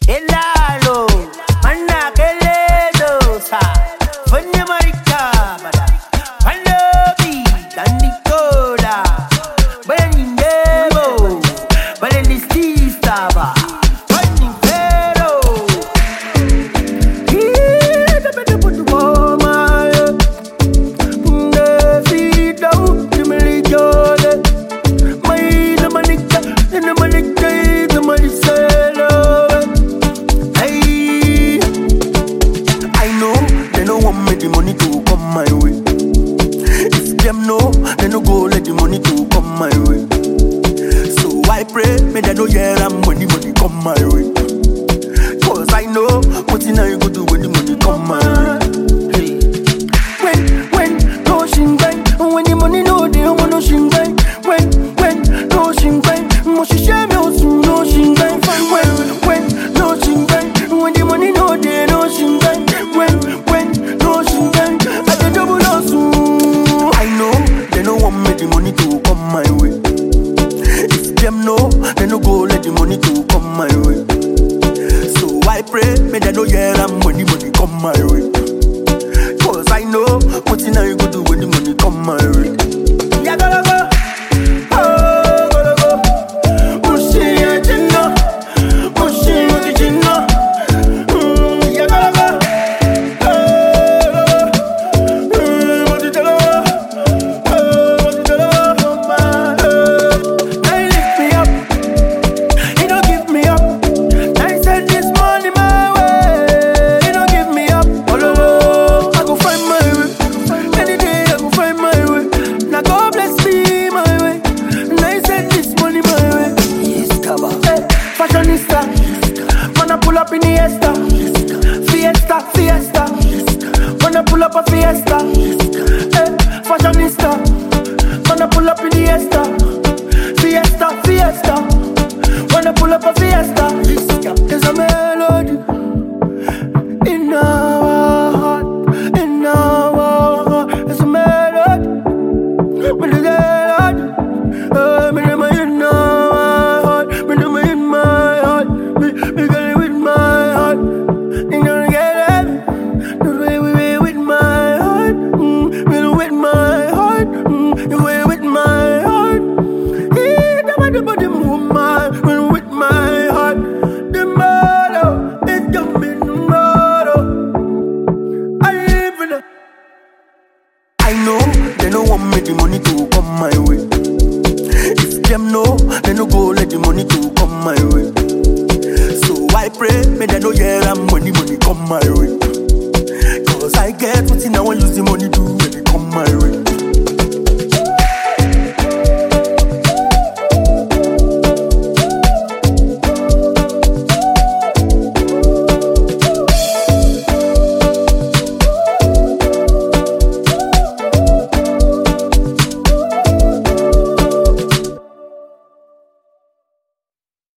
Elalo, manna keledo sa, funny marika bada, palobi, dandikola, burning demo, burning stava, burning fero. Here the better put the woman, the feet down, the milijole, my the manika, and the manika, the manisela. The money to come my way. If them know, they no go let the money to come my way. So I pray, may they know when the money come my way. Cause I know what in I go do when the money come my way. Hey. When, no shingai, when the money no they want no shingai. When, no shingai, moshi shame also no shingai. When, no shingai, when the money no they no shingai. When, no shingai, I dey double also. I know they no want me the money to come my way. If them know, they no go let the money to come my way. So I pray, may they know when the money come my way. Cause I know what in I go do when the money come my way. Yeah, gotta go. Oh, gotta go. Mushi ya jinna, mushi ya jinna. Yeah, gotta go. Fashionista, wanna pull up in the Fiesta, Fiesta, wanna pull up a Fiesta. Fashionista, wanna pull up in the Fiesta, wanna pull up a Fiesta. There's a melody in our heart, there's a melody. When the I know they no want me the money to come my way. If them know, they no go let the money to come my way. So I pray, may they know when the money come my way. Cause I get what I want use the money